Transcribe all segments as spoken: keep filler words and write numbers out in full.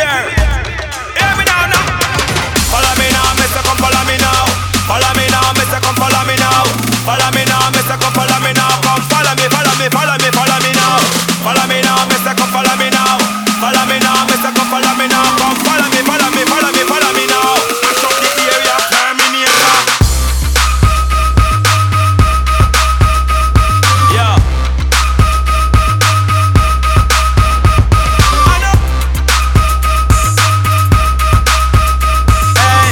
there. Hear me now, now. Follow me now, Mister Come follow me now. Follow me now, Mister Come follow me now. Follow me now, Mister Come follow me now. Come follow me, follow me, follow me, follow me now. Follow me now, Mister Come follow me now. Follow me now, Mister Come follow me now. Come follow me, follow me, follow me, follow me now. Mash up the area, Terminator. Yeah. I know. Hey.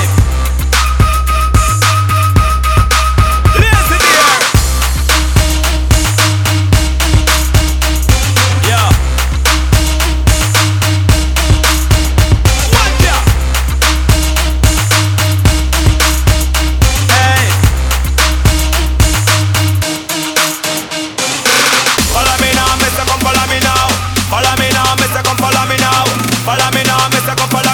Lazy dear. Yeah. What ya? Hey. Follow me now, Mister Come follow me now. Follow me now, Mister Come follow me now. Follow me now, Mister Come follow